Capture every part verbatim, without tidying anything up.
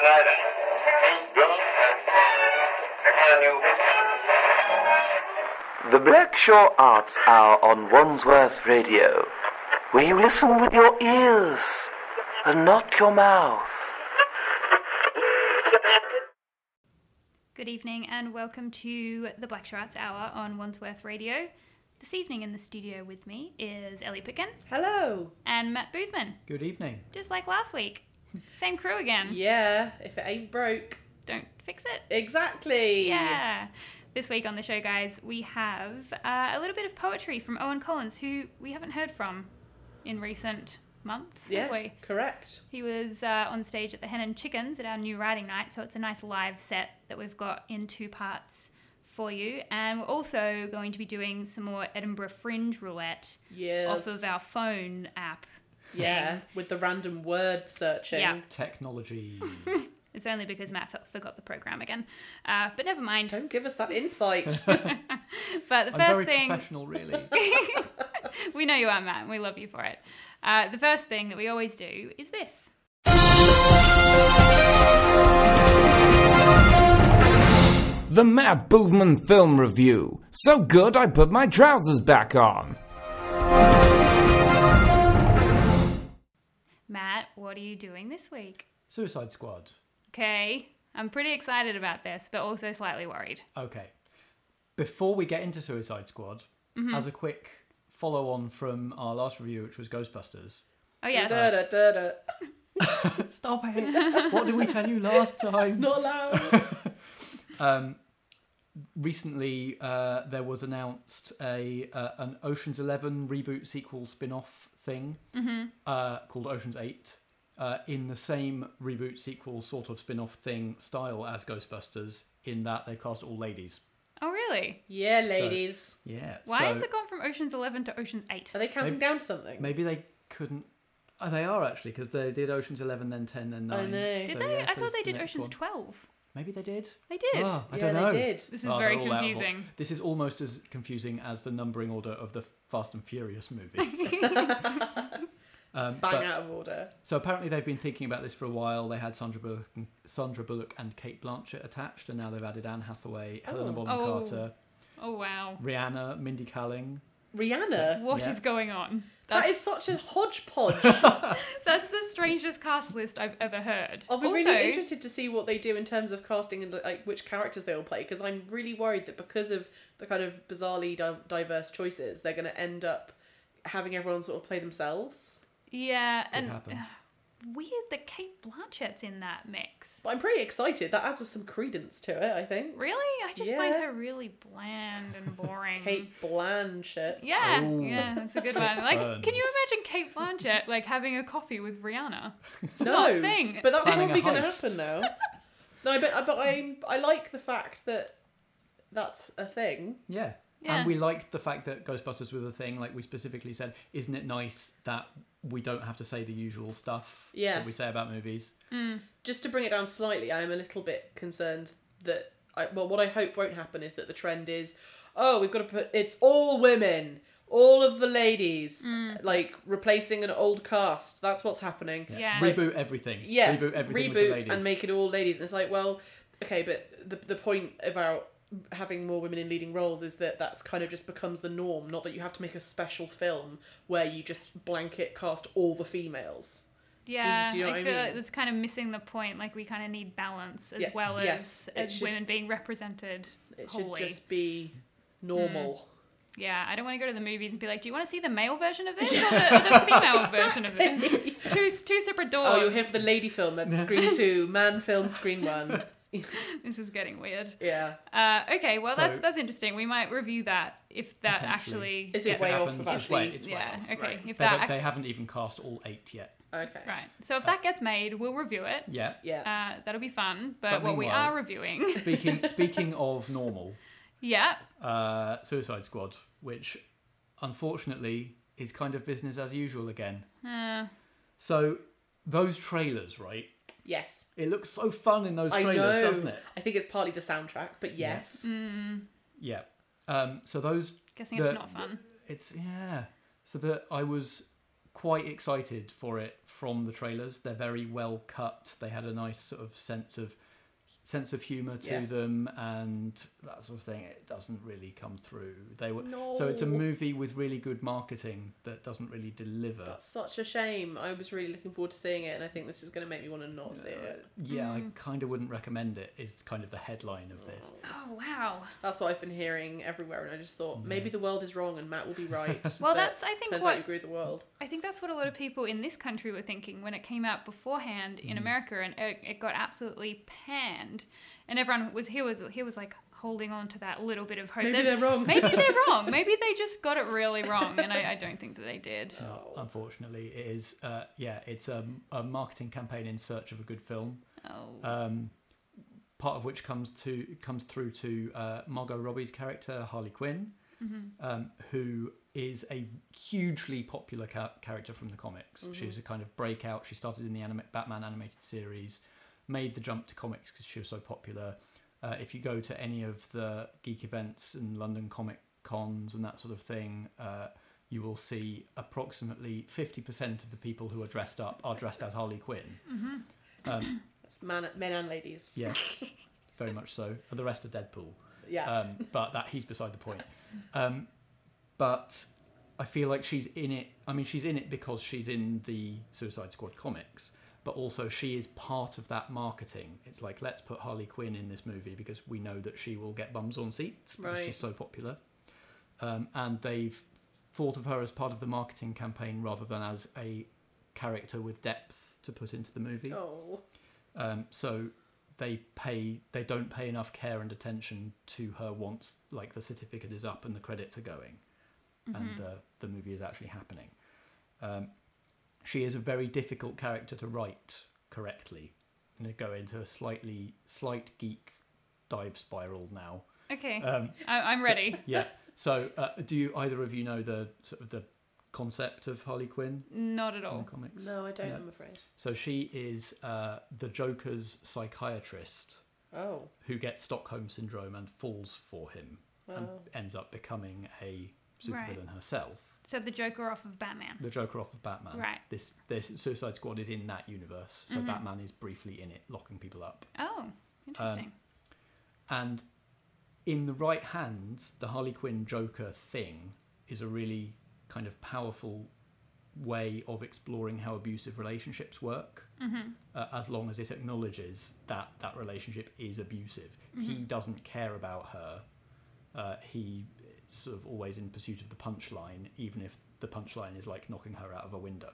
The Blackshaw Arts Hour on Wandsworth Radio, where you listen with your ears and not your mouth. Good evening and welcome to the Blackshaw Arts Hour on Wandsworth Radio. This evening in the studio with me is Ellie Pitkin. Hello. And Matt Boothman. Good evening. Just like last week. Same crew again. Yeah, if it ain't broke, don't fix it. Exactly. Yeah. This week on the show, guys, we have uh, a little bit of poetry from Owen Collins, who we haven't heard from in recent months, yeah, have we? Correct. He was uh, on stage at the Hen and Chickens at our new writing night, so it's a nice live set that we've got in two parts for you. And we're also going to be doing some more Edinburgh Fringe roulette yes. off of our phone app. Yeah, thing. with the random word searching. Yeah. Technology. It's only because Matt f- forgot the program again. Uh, but never mind. Don't give us that insight. But the I'm first very thing... professional, really. We know you are, Matt, and we love you for it. Uh, the first thing that we always do is this. The Matt Boothman Film Review. So good I put my trousers back on. Matt, what are you doing this week? Suicide Squad. Okay, I'm pretty excited about this, but also slightly worried. Okay. Before we get into Suicide Squad, Mm-hmm. as a quick follow-on from our last review, which was Ghostbusters. Oh, yes. Da, da, da, da. Stop it! What did we tell you last time? It's not allowed. um, recently, uh, there was announced a uh, an Ocean's Eleven reboot sequel spin-off thing Mm-hmm. uh, called Ocean's Eight. Uh, in the same reboot sequel sort of spin-off thing style as Ghostbusters, in that they cast all ladies. Oh, really? Yeah, ladies. So, yeah. Why so has it gone from Ocean's eleven to Ocean's eight? Are they counting Maybe- down to something? Maybe they couldn't... Oh, they are actually, because they did Ocean's eleven, then ten, then nine. I know. Did So, they? yeah, I so thought it's they the did next Ocean's one. twelve. Maybe they did? They did. Oh, I Yeah, don't they know. did. This is Oh, very they're all out of confusing. order. This is almost as confusing as the numbering order of the Fast and Furious movies. um, Bang but- out of order. So apparently they've been thinking about this for a while. They had Sandra Bullock and, Sandra Bullock and Kate Blanchett attached, and now they've added Anne Hathaway, Helena Oh. Bonham Oh. Carter, Oh, wow. Rihanna, Mindy Kaling. Rihanna. What is Yeah. going on? That That's, is such a hodgepodge. that's the strangest cast list I've ever heard. I'll be also, really interested to see what they do in terms of casting and like which characters they will play, because I'm really worried that because of the kind of bizarrely di- diverse choices, they're going to end up having everyone sort of play themselves. Yeah, Could and happen. uh, weird that Kate Blanchett's in that mix. But I'm pretty excited. That adds some credence to it, I think. Really? I just find Yeah. her really bland and boring. Kate Blanchett. Yeah, Oh. yeah, that's a good one. Like, Burns. can you imagine Kate Blanchett like having a coffee with Rihanna? It's No, not a thing. but that's Planning probably a going to heist. happen now. No, but but I I like the fact that that's a thing. Yeah. Yeah. And we liked the fact that Ghostbusters was a thing. Like we specifically said, isn't it nice that we don't have to say the usual stuff that we Yes. say about movies? Just to bring it down slightly, I am a little bit concerned that I, well, what I hope won't happen is that the trend is, oh, we've got to put it's all women, all of the ladies, like replacing an old cast. That's what's happening. Yeah. Reboot everything. Yes, Reboot everything reboot with the ladies. and make it all ladies. And it's like, well, okay, but the the point about having more women in leading roles is that that's kind of just becomes the norm, not that you have to make a special film where you just blanket cast all the females. Yeah, do you know I what I feel mean? like that's kind of missing the point. Like, we kind of need balance as Yeah, well yes, as, it as should- women being represented It should wholly. just be normal. Yeah, I don't want to go to the movies and be like, do you want to see the male version of this or the, or the female version of this? Two two separate doors. Oh, you'll have the lady film, that's screen two, man film, screen one. This is getting weird. Yeah. Uh, okay, well, So- that's that's interesting. We might review that if that Potentially. actually... Is it if way off happens, of it's actually? way- it's way yeah, off. okay. right. If They, that... they haven't even cast all eight yet. Okay. Right. So if that gets made, we'll review it. Yeah. Yeah. Uh, that'll be fun. But, But what we meanwhile- are reviewing... Speaking speaking of normal, yeah. uh, Suicide Squad, which unfortunately is kind of business as usual again. Uh, So those trailers, right? Yes. It looks so fun in those I trailers, know. doesn't it? I think it's partly the soundtrack, but yes. Yeah. Um, so those. guessing the- it's not fun. It's yeah. So that I was quite excited for it from the trailers. They're very well cut. They had a nice sort of sense of sense of humour to Yes. them and that sort of thing. It doesn't really come through. They were No. so it's a movie with really good marketing that doesn't really deliver. That's such a shame. I was really looking forward to seeing it, and I think this is going to make me want to not see it. Yeah, I kind of wouldn't recommend it. Is kind of the headline of this. Oh wow. That's what I've been hearing everywhere, and I just thought maybe the world is wrong and Matt will be right. Well, but that's I think turns what out you agree with the world. I think that's what a lot of people in this country were thinking when it came out beforehand in America, and it, it got absolutely panned, and everyone was he was he was like holding on to that little bit of hope. Maybe that they're wrong. Maybe they're wrong. Maybe they just got it really wrong, and I, I don't think that they did. Oh. Unfortunately, it is. Uh, yeah, it's a, a marketing campaign in search of a good film. Oh. Um, part of which comes to comes through to uh, Margot Robbie's character Harley Quinn, um, who is a hugely popular ca- character from the comics. She's a kind of breakout. She started in the anima- Batman animated series, made the jump to comics because she was so popular. Uh, if you go to any of the geek events and London Comic Cons and that sort of thing, uh, you will see approximately fifty percent of the people who are dressed up are dressed as Harley Quinn. Um, It's man, men and ladies. yes, very much so. The rest are Deadpool. Yeah. Um, but that he's beside the point. Um, but I feel like she's in it. I mean, she's in it because she's in the Suicide Squad comics, but also she is part of that marketing. It's like, let's put Harley Quinn in this movie because we know that she will get bums on seats because Right. she's so popular. Um, and they've thought of her as part of the marketing campaign rather than as a character with depth to put into the movie. Oh. Um, so they pay they don't pay enough care and attention to her once like the certificate is up and the credits are going and the, the movie is actually happening. Um, she is a very difficult character to write correctly. I'm going to go into a slightly slight geek dive spiral now. Okay, Um, I, I'm ready. yeah. So uh, do you either of you know the sort of the concept of Harley Quinn Not at in all. the comics? No, I don't, No. I'm afraid. So she is uh, the Joker's psychiatrist Oh. who gets Stockholm syndrome and falls for him and Oh. ends up becoming a supervillain Right. herself. So the Joker off of Batman. The Joker off of Batman. Right. This this Suicide Squad is in that universe, so Batman is briefly in it, locking people up. Oh, interesting. And in the right hands, the Harley Quinn Joker thing is a really kind of powerful way of exploring how abusive relationships work, uh, as long as it acknowledges that that relationship is abusive. He doesn't care about her. Uh, he is sort of always in pursuit of the punchline, even if the punchline is like knocking her out of a window.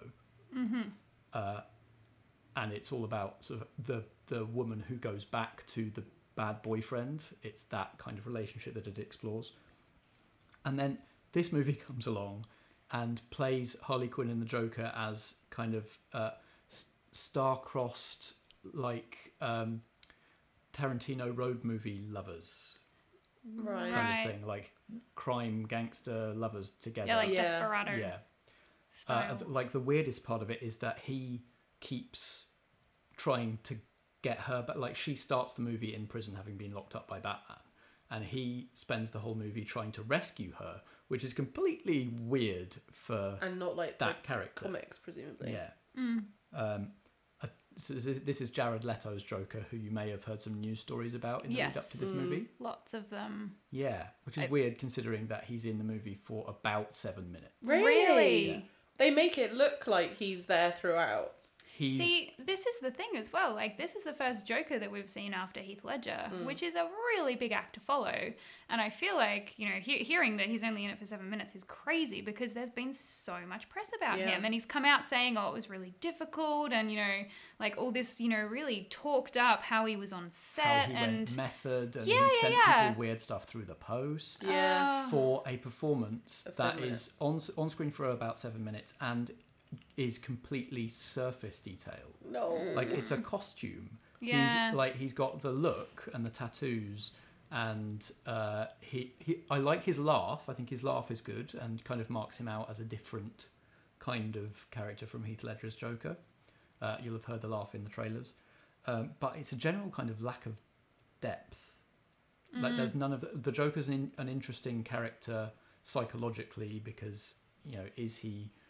Uh, and it's all about sort of the the woman who goes back to the bad boyfriend. It's that kind of relationship that it explores. And then this movie comes along and plays Harley Quinn and the Joker as kind of uh, s- star-crossed, like um, Tarantino road movie lovers Right. kind Right. of thing, like crime gangster lovers together. Yeah, like Yeah. Desperado Yeah. style. Uh, th- like the weirdest part of it is that he keeps trying to get her, but like she starts the movie in prison having been locked up by Batman, and he spends the whole movie trying to rescue her, which is completely weird for And not like that the character. comics, presumably. Yeah. Um, uh, so this is- this is Jared Leto's Joker, who you may have heard some news stories about in the lead up to this Yes. movie. Lots of them. Yeah, which is I- weird considering that he's in the movie for about seven minutes. Really? Yeah. They make it look like he's there throughout. He's See, this is the thing as well. Like, this is the first Joker that we've seen after Heath Ledger, Hmm. which is a really big act to follow. And I feel like, you know, he- hearing that he's only in it for seven minutes is crazy because there's been so much press about Yeah. him. And he's come out saying, oh, it was really difficult. And, you know, like all this, you know, really talked up how he was on how set. he and went method and Yeah, he yeah, sent yeah. people weird stuff through the post Yeah. Oh. for a performance Of that seven is on on screen for about seven minutes and is completely surface detail. No. Like it's a costume. Yeah. He's like he's got the look and the tattoos and uh, he, he I like his laugh. I think his laugh is good and kind of marks him out as a different kind of character from Heath Ledger's Joker. Uh, you'll have heard the laugh in the trailers. Um, but it's a general kind of lack of depth. Like there's none of the, the Joker's an, an interesting character psychologically because, you know, is he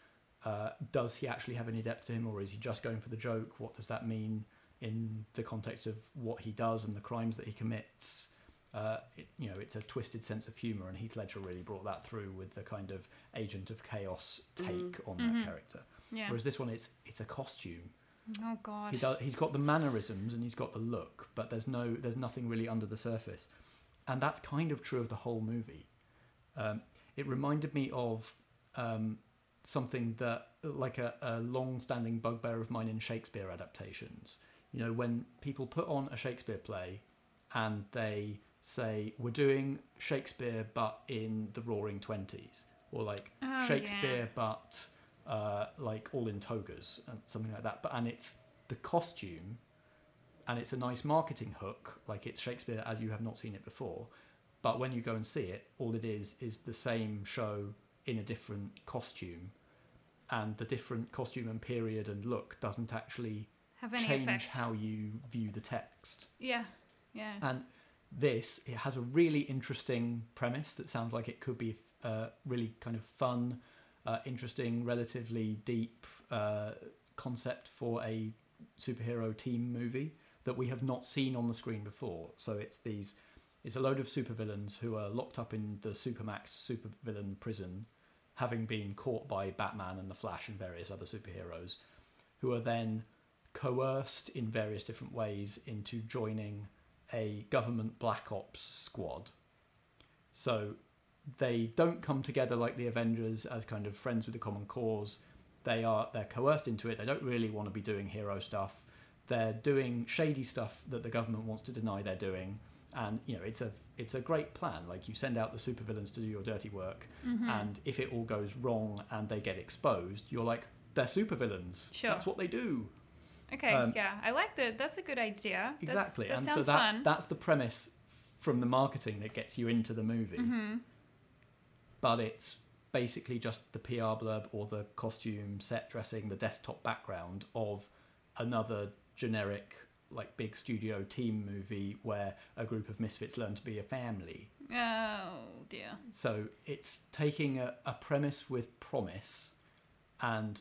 Uh, does he actually have any depth to him, or is he just going for the joke? What does that mean in the context of what he does and the crimes that he commits? Uh, it, you know, it's a twisted sense of humour, and Heath Ledger really brought that through with the kind of agent of chaos take Mm. on Mhm. that character. Yeah. Whereas this one, it's it's a costume. Oh god. He does, he's got the mannerisms and he's got the look, but there's no there's nothing really under the surface, and that's kind of true of the whole movie. Um, it reminded me of um, something that like a, a long-standing bugbear of mine in Shakespeare adaptations. You know, when people put on a Shakespeare play and they say we're doing Shakespeare but in the Roaring Twenties, or like Oh, Shakespeare yeah. but uh, like all in togas and something like that. But and it's the costume, and it's a nice marketing hook, like it's Shakespeare as you have not seen it before. But when you go and see it, all it is is the same show in a different costume, and the different costume and period and look doesn't actually Have any change effect. how you view the text. Yeah. Yeah. And this, it has a really interesting premise that sounds like it could be a really kind of fun, uh, interesting, relatively deep uh, concept for a superhero team movie that we have not seen on the screen before. So it's these, it's a load of supervillains who are locked up in the Supermax supervillain prison, having been caught by Batman and the Flash and various other superheroes, who are then coerced in various different ways into joining a government black ops squad. So they don't come together like the Avengers as kind of friends with a common cause. They are they're coerced into it. They don't really want to be doing hero stuff. They're doing shady stuff that the government wants to deny they're doing. And you know, it's a it's a great plan. Like, you send out the supervillains to do your dirty work, Mm-hmm. and if it all goes wrong and they get exposed, you're like, they're supervillains. Sure. That's what they do. Okay. um, yeah. I like that. That's a good idea. That's- Exactly. That and sounds so that fun. that's the premise from the marketing that gets you into the movie. Mm-hmm. But it's basically just the P R blurb or the costume, set dressing, the desktop background of another generic, like, big studio team movie where a group of misfits learn to be a family. Oh dear. So it's taking a, a premise with promise, and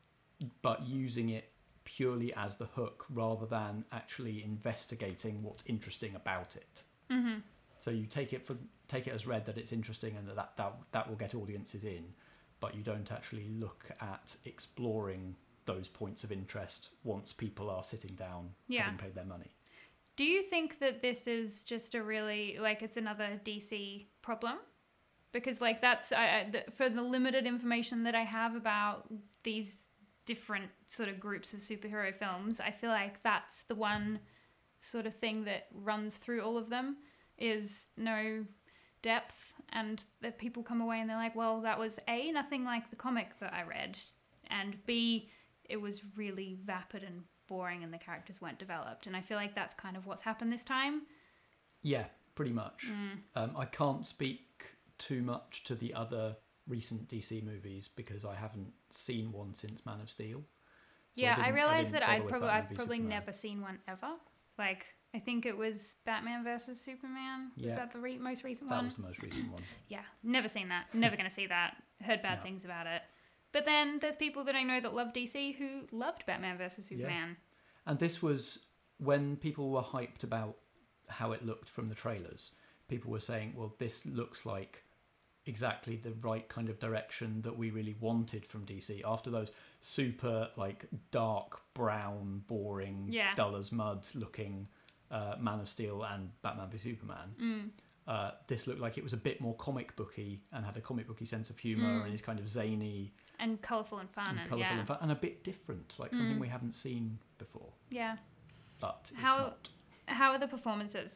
but using it purely as the hook rather than actually investigating what's interesting about it. Mm-hmm. So you take it for take it as read that it's interesting and that that, that that will get audiences in, but you don't actually look at exploring those points of interest once people are sitting down, Yeah. having paid their money. Do you think that this is just a really, like, it's another D C problem? Because, like, that's, I, I, the, for the limited information that I have about these different sort of groups of superhero films, I feel like that's the one sort of thing that runs through all of them, is no depth, and that people come away and they're like, well, that was A, nothing like the comic that I read, and B, it was really vapid and boring and the characters weren't developed. And I feel like that's kind of what's happened this time. Yeah, pretty much. Mm. Um, I can't speak too much to the other recent D C movies because I haven't seen one since Man of Steel. So yeah, I, didn't- realized didn't that bother I'd with probably Batman I've v probably Superman. never seen one ever. Like, I think it was Batman versus Superman. Was Yeah. that the re- most recent That one? was the most recent one. Yeah, never seen that. Never going to see that. Heard bad No. things about it. But then there's people that I know that love D C who loved Batman versus Yeah. Superman. And this was when people were hyped about how it looked from the trailers. People were saying, well, this looks like exactly the right kind of direction that we really wanted from D C after those super, like, dark, brown, boring, Yeah. dull as mud looking uh, Man of Steel and Batman v Superman. Mm. Uh, this looked like it was a bit more comic booky and had a comic booky sense of humour Mm. and is kind of zany And colourful and fun. and And, colourful yeah. and, fun, and a bit different, like something Mm. we haven't seen before. Yeah. But it's How- not. How are the performances?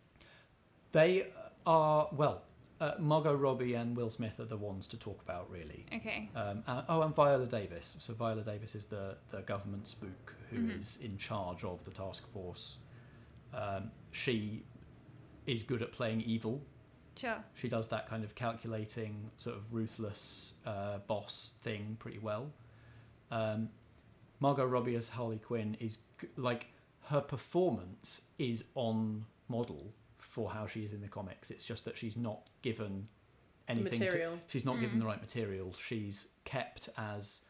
They are, well, uh, Margot Robbie and Will Smith are the ones to talk about, really. Okay. Um, and, oh, and Viola Davis. So Viola Davis is the, the government spook who is Mhm. in charge of the task force. Um, she is good at playing evil. Sure. She does that kind of calculating, sort of ruthless uh, boss thing pretty well. Um, Margot Robbie as Harley Quinn is g- like, her performance is on model for how she is in the comics. It's just that she's not given anything. To, Material. she's not Mm. given the right material. She's kept as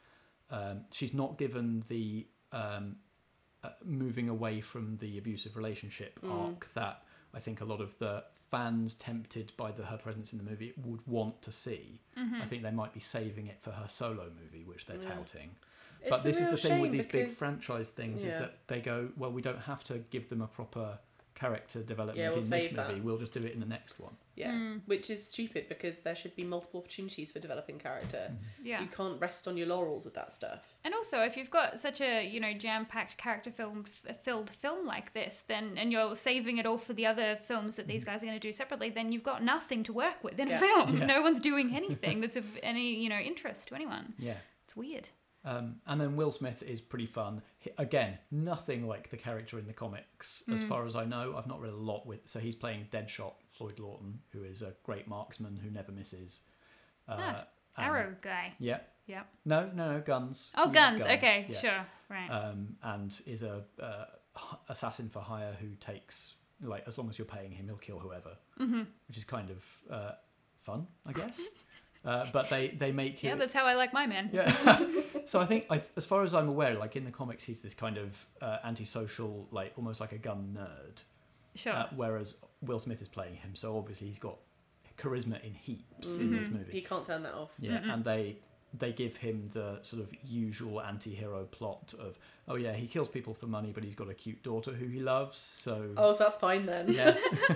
um, she's not given the um, uh, moving away from the abusive relationship Mm. arc that I think a lot of the fans tempted by the, her presence in the movie would want to see. Mm-hmm. I think they might be saving it for her solo movie, which they're Yeah. touting. It's But a this is real the thing with shame these big because- franchise things is Yeah. that they go, well, we don't have to give them a proper character development Yeah, we'll in this save movie. that. We'll just do it in the next one. Yeah, Mm. which is stupid because there should be multiple opportunities for developing character. Yeah. You can't rest on your laurels with that stuff. And also, if you've got such a you know jam-packed character film f- filled film like this, then and you're saving it all for the other films that these guys are going to do separately, then you've got nothing to work with in Yeah. a film. Yeah. No one's doing anything that's of any you know interest to anyone. Yeah. It's weird. Um, and then Will Smith is pretty fun. He, again, nothing like the character in the comics, as far as I know. I've not read a lot with. So he's playing Deadshot, Floyd Lawton, who is a great marksman who never misses. Uh, Ah, and- Arrow guy. Yeah. Yep. No, no, no, guns. Oh, Uses guns. Okay, yeah. sure. Right. Um, and is a uh, h- assassin for hire who takes, like, as long as you're paying him, he'll kill whoever, mm-hmm. which is kind of uh, fun, I guess. uh, but they, they make Yeah, it. that's how I like my men. Yeah. So I think, I, as far as I'm aware, like in the comics, he's this kind of uh, antisocial, like almost like a gun nerd. Sure. Uh, whereas Will Smith is playing him, so obviously he's got charisma in heaps in this movie. He can't turn that off. Yeah, and they they give him the sort of usual anti-hero plot of, oh yeah, he kills people for money, but he's got a cute daughter who he loves, so Oh, so that's fine then. yeah,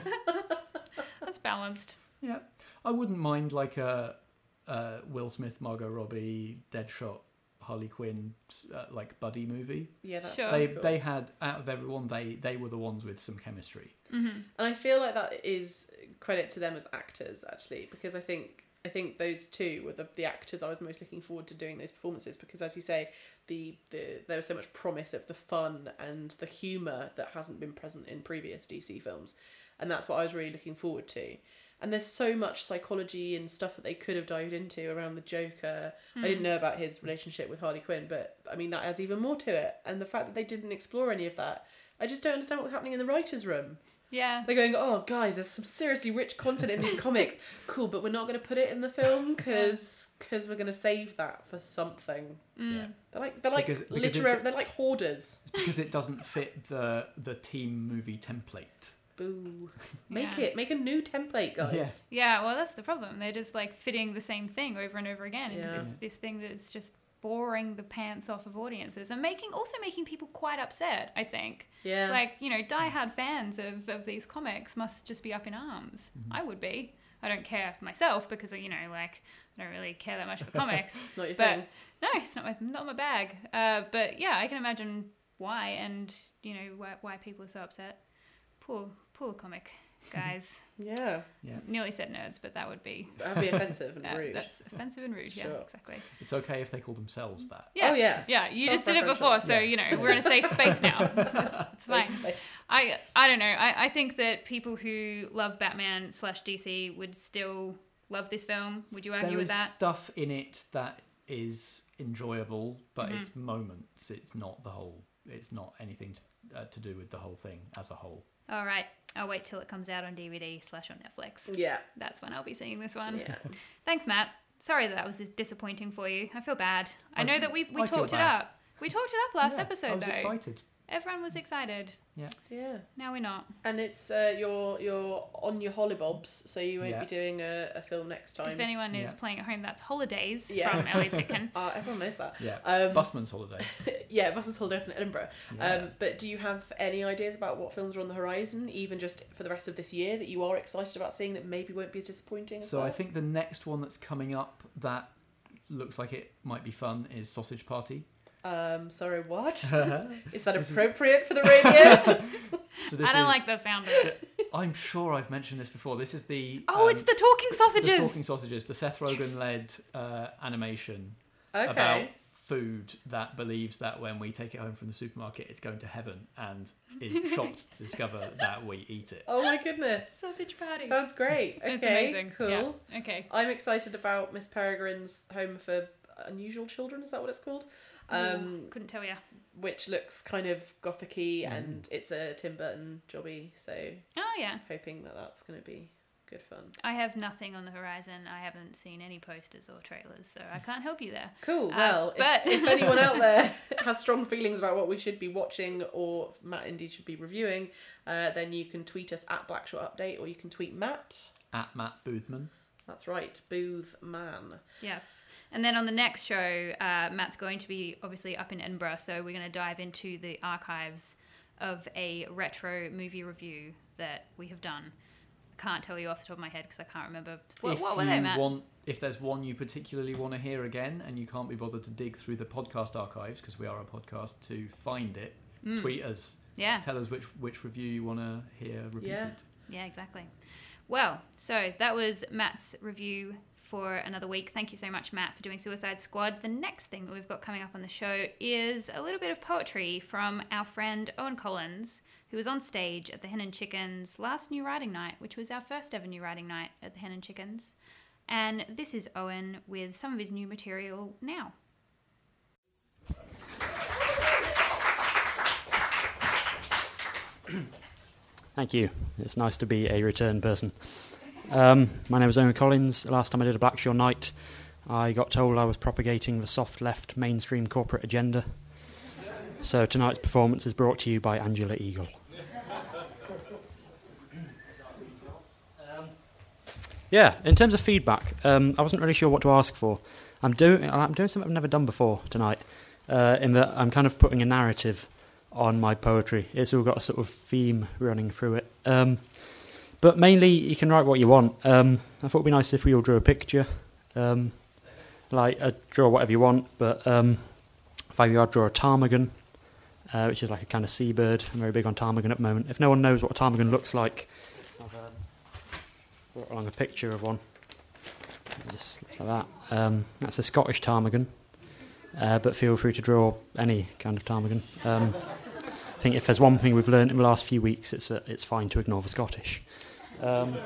That's balanced. yeah. I wouldn't mind like a, a Will Smith, Margot Robbie, Deadshot, Harley Quinn uh, like buddy movie. Yeah, that's Sure. They cool. they had out of everyone, they they were the ones with some chemistry. Mm-hmm. And I feel like that is credit to them as actors, actually, because I think I think those two were the, the actors I was most looking forward to doing those performances, because as you say, the, the there was so much promise of the fun and the humour that hasn't been present in previous D C films, and that's what I was really looking forward to. And there's so much psychology and stuff that they could have dived into around the Joker. I didn't know about his relationship with Harley Quinn, but I mean that adds even more to it. And the fact that they didn't explore any of that, I just don't understand what's happening in the writers' room. Yeah. They're going, oh, guys, there's some seriously rich content in these comics. Cool, but we're not going to put it in the film because because we're going to save that for something. Yeah. They're like they're like Because- because it literary. d- They're like hoarders. It's because it doesn't fit the the team movie template. Boo! Make Yeah. it. Make a new template, guys. Yeah, well, that's the problem. They're just like fitting the same thing over and over again into Yeah. this, this thing that's just boring the pants off of audiences and making also making people quite upset, I think. Yeah. Like, you know, diehard fans of, of these comics must just be up in arms. I would be. I don't care for myself because, you know, like, I don't really care that much for comics. It's not your but thing. no, it's not my, not my bag. Uh, but yeah, I can imagine why and, you know, why, why people are so upset. Poor, poor comic guys. Yeah. Nearly said nerds, but that would be That'd be offensive and uh, rude. that's offensive and rude. Yeah, Sure. exactly. It's okay if they call themselves that. Yeah. Oh, yeah. Yeah, you just did it Self-referential. before, so Yeah. you know we're in a safe space now. It's, it's, it's fine. Safe space. I I don't know. I, I think that people who love Batman slash D C would still love this film. Would you argue There with is that? stuff in it that is enjoyable, but Mm-hmm. it's moments. It's not the whole. It's not anything to, uh, to do with the whole thing as a whole. All right, I'll wait till it comes out on D V D slash on Netflix. Yeah. That's when I'll be seeing this one. Yeah. Thanks, Matt. Sorry that that was disappointing for you. I feel bad. I know I- that we we I feel talked it bad. up. We talked it up last Yeah, episode I was though. excited. Everyone was excited. Yeah. Yeah. Now we're not. And it's uh, you're you're on your hollybobs, so you won't Yeah. be doing a, a film next time. If anyone is Yeah. playing at home, that's Holidays Yeah. from Ellie Picken. Uh, everyone knows that. Yeah. Um, Busman's holiday. Yeah, Busman's Holiday up in Edinburgh. Yeah. Um, but do you have any ideas about what films are on the horizon, even just for the rest of this year, that you are excited about seeing that maybe won't be as disappointing? as So I well? think the next one that's coming up that looks like it might be fun is Sausage Party. Um, sorry, what? so Is that This is- appropriate for the radio? this I don't is, like the sound of it. I'm sure I've mentioned this before. This is the Oh, um, it's the talking sausages. the Talking Sausages, the Seth Rogen led uh, animation Okay. about food that believes that when we take it home from the supermarket, it's going to heaven, and is shocked to discover that we eat it. Oh my goodness. Sausage party. Sounds great. Okay, It's amazing. cool. Yeah. Okay. I'm excited about Miss Peregrine's Home for Unusual Children, is that what it's called? Um, Couldn't tell you. which looks kind of gothic-y Mm. and it's a Tim Burton jobby, so Oh yeah. hoping that that's going to be Good fun. I have nothing on the horizon. I haven't seen any posters or trailers, so I can't help you there. Cool. Uh, Well, but if, if anyone out there has strong feelings about what we should be watching or Matt indeed should be reviewing, uh, then you can tweet us at Blackshot Update, or you can tweet Matt. At Matt Boothman. That's right, Booth Man. Yes. And then on the next show, uh, Matt's going to be obviously up in Edinburgh, so we're going to dive into the archives of a retro movie review that we have done. Can't tell you off the top of my head because I can't remember. What, if what were you they, Matt? Want, if there's one you particularly want to hear again and you can't be bothered to dig through the podcast archives, because we are a podcast, to find it, Mm. tweet us. Yeah. Tell us which, which review you want to hear repeated. Yeah. Yeah, exactly. Well, so that was Matt's review for another week. Thank you so much, Matt, for doing Suicide Squad. The next thing that we've got coming up on the show is a little bit of poetry from our friend Owen Collins, who was on stage at the Hen and Chickens last New Writing Night, which was our first ever New Writing Night at the Hen and Chickens. And this is Owen with some of his new material now. Thank you. It's nice to be a return person. Um, my name is Owen Collins. Last time I did a Blackshaw night, I got told I was propagating the soft left mainstream corporate agenda. So tonight's performance is brought to you by Angela Eagle. Um, yeah, in terms of feedback, um, I wasn't really sure what to ask for. I'm doing I'm doing something I've never done before tonight, uh, in that I'm kind of putting a narrative on my poetry. It's all got a sort of theme running through it. Um, but mainly, you can write what you want. Um, I thought it would be nice if we all drew a picture. Um, like, uh, draw whatever you want, but um, if I I'd draw a ptarmigan, uh, which is like a kind of seabird. I'm very big on ptarmigan at the moment. If no one knows what a ptarmigan looks like, I've uh, brought along a picture of one. Just looks like that. Um, that's a Scottish ptarmigan, uh, but feel free to draw any kind of ptarmigan. Um, I think if there's one thing we've learned in the last few weeks, it's that it's fine to ignore the Scottish. Um,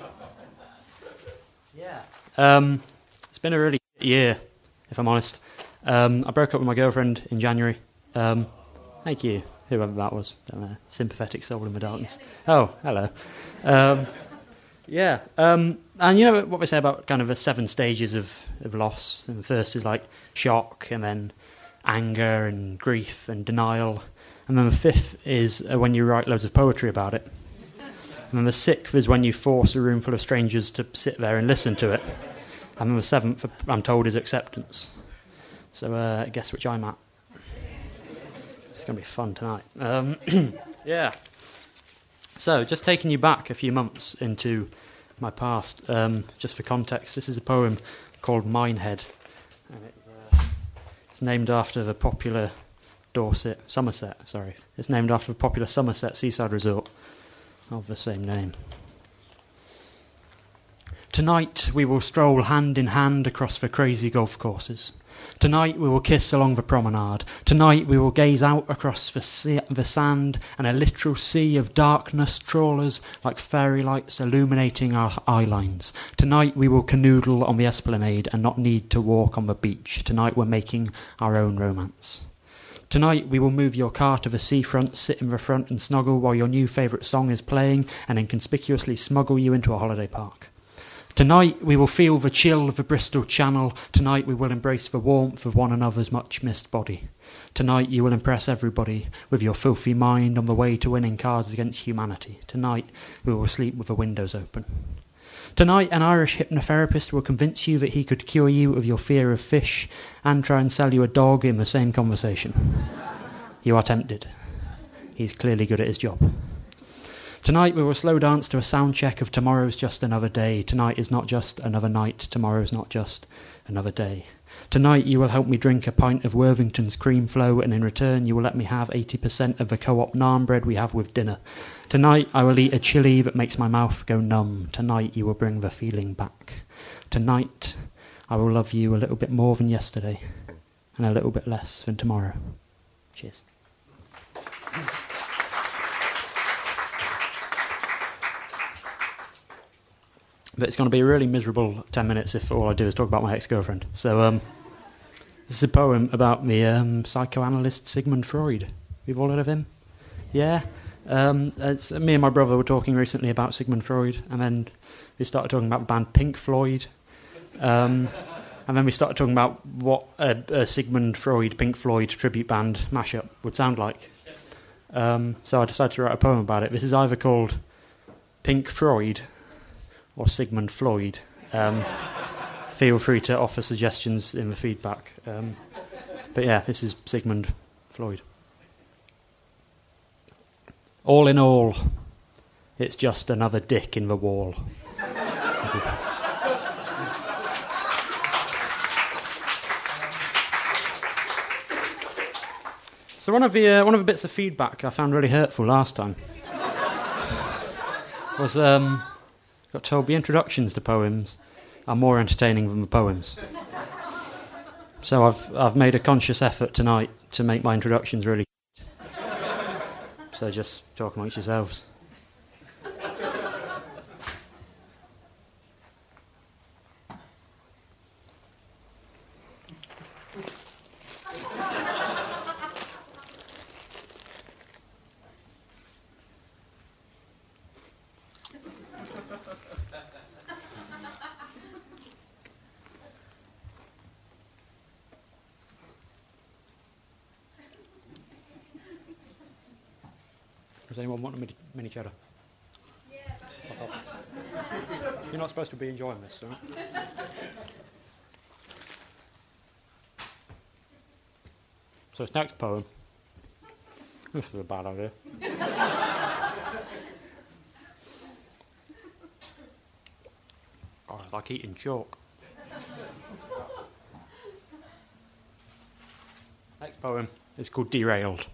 yeah. Um, it's been a really good year, if I'm honest. Um, I broke up with my girlfriend in January. Um, thank you, whoever that was. A sympathetic soul in the darkness. Oh, hello. Um, yeah. Um, and you know what they say about kind of the seven stages of, of loss? And the first is like shock, and then anger and grief and denial. And then the fifth is uh, when you write loads of poetry about it. And then the sixth is when you force a room full of strangers to sit there and listen to it. And then the seventh, I'm told, is acceptance. So uh, guess which I'm at. It's going to be fun tonight. Um, yeah. So, just taking you back a few months into my past, um, just for context, this is a poem called Minehead. And it, uh, it's named after the popular Dorset, Somerset, sorry. It's named after the popular Somerset seaside resort of the same name. Tonight we will stroll hand in hand across the crazy golf courses. Tonight we will kiss along the promenade. Tonight we will gaze out across the, sea, the sand and a literal sea of darkness trawlers like fairy lights illuminating our eye lines. Tonight we will canoodle on the esplanade and not need to walk on the beach. Tonight we're making our own romance. Tonight we will move your car to the seafront, sit in the front and snuggle while your new favourite song is playing and inconspicuously smuggle you into a holiday park. Tonight we will feel the chill of the Bristol Channel. Tonight we will embrace the warmth of one another's much-missed body. Tonight you will impress everybody with your filthy mind on the way to winning cards against humanity. Tonight we will sleep with the windows open. Tonight an Irish hypnotherapist will convince you that he could cure you of your fear of fish and try and sell you a dog in the same conversation. You are tempted. He's clearly good at his job. Tonight we will slow dance to a sound check of Tomorrow's Just Another Day. Tonight is not just another night. Tomorrow's not just another day. Tonight you will help me drink a pint of Worthington's Cream Flow, and in return you will let me have eighty percent of the co-op naan bread we have with dinner. Tonight I will eat a chili that makes my mouth go numb. Tonight you will bring the feeling back. Tonight I will love you a little bit more than yesterday and a little bit less than tomorrow. Cheers. But it's going to be a really miserable ten minutes if all I do is talk about my ex-girlfriend. So um, this is a poem about the um, psychoanalyst Sigmund Freud. We've all heard of him? Yeah? Um, it's, me and my brother were talking recently about Sigmund Freud, and then we started talking about the band Pink Floyd. Um, and then we started talking about what a, a Sigmund Freud, Pink Floyd tribute band mashup would sound like. Um, so I decided to write a poem about it. This is either called Pink Freud or Sigmund Floyd. Um, feel free to offer suggestions in the feedback. Um, but yeah, this is Sigmund Floyd. All in all, it's just another dick in the wall. Thank you. So one of the uh, one of the bits of feedback I found really hurtful last time was um, got told the introductions to poems are more entertaining than the poems. So I've I've made a conscious effort tonight to make my introductions really. So just talk amongst yourselves. Does anyone want a mini, mini cheddar? Yeah. You're not supposed to be enjoying this, right? So this next poem. This is a bad idea. Oh, it's like eating chalk. Next poem is called Derailed.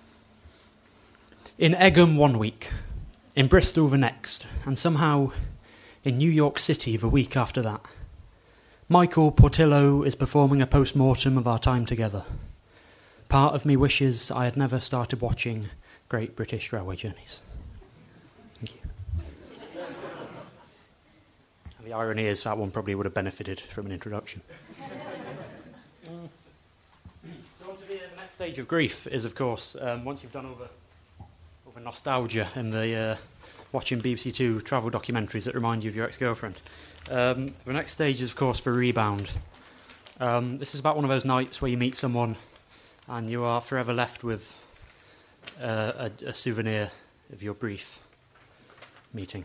In Egham one week, in Bristol the next, and somehow in New York City the week after that, Michael Portillo is performing a post-mortem of our time together. Part of me wishes I had never started watching Great British Railway Journeys. Thank you. And the irony is that one probably would have benefited from an introduction. Mm. So on to the, uh, the next stage of grief is, of course, um, once you've done all the the nostalgia and the uh, watching B B C Two travel documentaries that remind you of your ex-girlfriend. Um, the next stage is, of course, for rebound. Um, this is about one of those nights where you meet someone and you are forever left with uh, a, a souvenir of your brief meeting.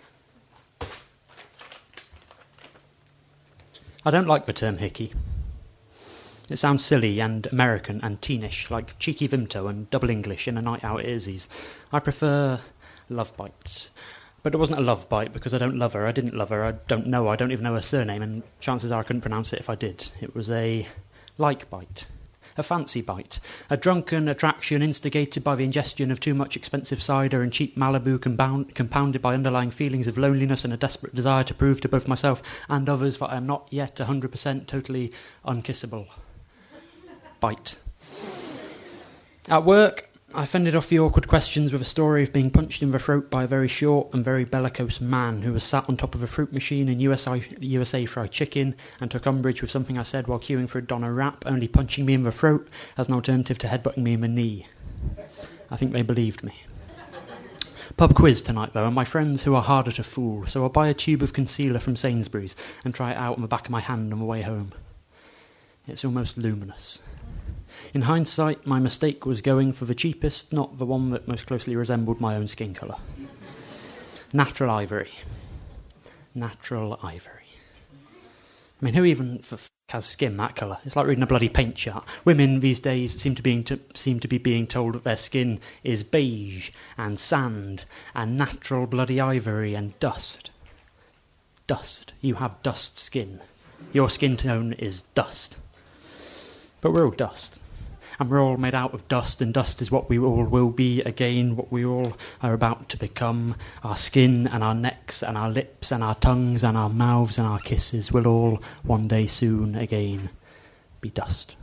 I don't like the term hickey. It sounds silly and American and teenish, like cheeky Vimto and double English in a night out at Izzy's. I prefer love bites. But it wasn't a love bite because I don't love her. I didn't love her. I don't know. I don't even know her surname, and chances are I couldn't pronounce it if I did. It was a like bite. A fancy bite. A drunken attraction instigated by the ingestion of too much expensive cider and cheap Malibu, compound, compounded by underlying feelings of loneliness and a desperate desire to prove to both myself and others that I am not yet one hundred percent totally unkissable. Bite. At work, I fended off the awkward questions with a story of being punched in the throat by a very short and very bellicose man who was sat on top of a fruit machine in U S A, U S A fried chicken and took umbrage with something I said while queuing for a Donna rap, only punching me in the throat as an alternative to headbutting me in the knee. I think they believed me. Pub quiz tonight, though, and my friends who are harder to fool, so I'll buy a tube of concealer from Sainsbury's and try it out on the back of my hand on the way home. It's almost luminous. In hindsight, my mistake was going for the cheapest, not the one that most closely resembled my own skin colour. Natural ivory. Natural ivory. I mean, who even for f- has skin that colour? It's like reading a bloody paint chart. Women these days seem to, being to, seem to be being told that their skin is beige and sand and natural bloody ivory and dust. Dust. You have dust skin. Your skin tone is dust. But we're all dust. And we're all made out of dust, and dust is what we all will be again, what we all are about to become. Our skin and our necks and our lips and our tongues and our mouths and our kisses will all one day soon again be dust.